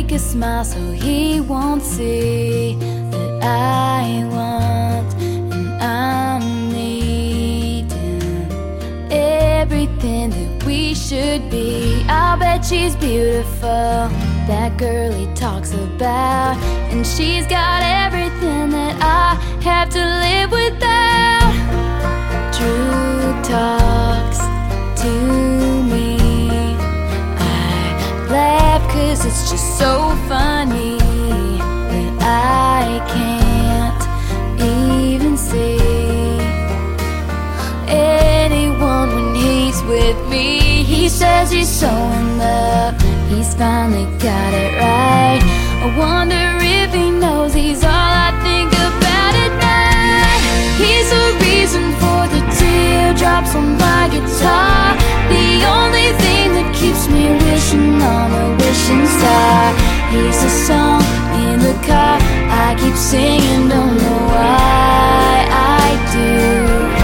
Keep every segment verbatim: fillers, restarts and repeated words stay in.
fake a smile so he won't see that I want and I'm needing everything that we should be. I'll bet she's beautiful, that girl he talks about, and she's got everything that I have to live without. Drew talks to me, I laugh cause it's just so funny that I can't even see anyone when he's with me. He says he's so in love, he's finally got it right. I wonder if he knows he's all I think about at night. He's the reason for the teardrops on my guitar, the only thing that keeps me wishing on a wishing star. He's the song in the car I keep singing, don't know why I do.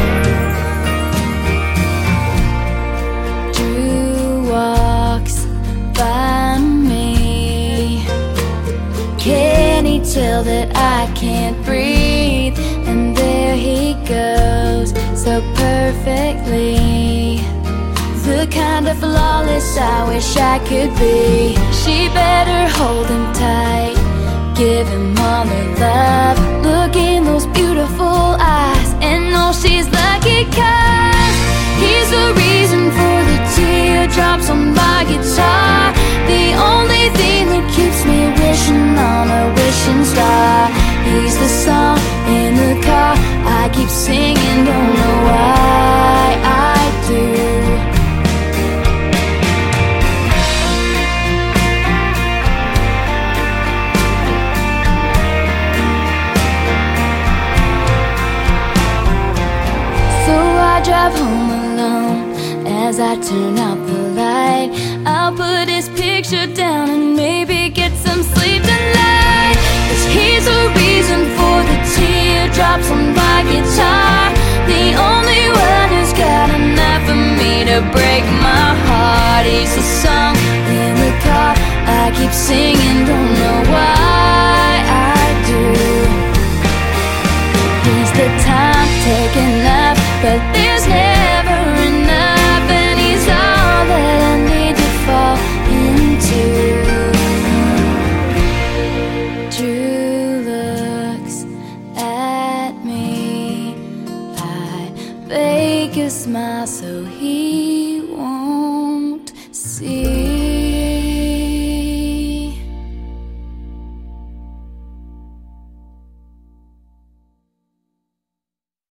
Drew walks by me, can he tell that I can't breathe? And there he goes, so perfectly, the kind of flawless I wish I could be. She better hold him tight, give him all her love, look in those beautiful eyes and know she's lucky cause he's the reason for the teardrops on my guitar, the only thing that keeps me wishing on a wishing star. He's the song in the car I keep singing, don't know why I do. Drive home alone as I turn out the light. I'll put his picture down and maybe get some sleep tonight, cause he's the reason for the teardrops on my guitar, the only one who's got enough for me to break my heart. He's the song in the car I keep singing, don't know why I do. He's the time taking up, but there's never enough, and he's all that I need to fall into. Drew looks at me, I fake a smile so he won't see.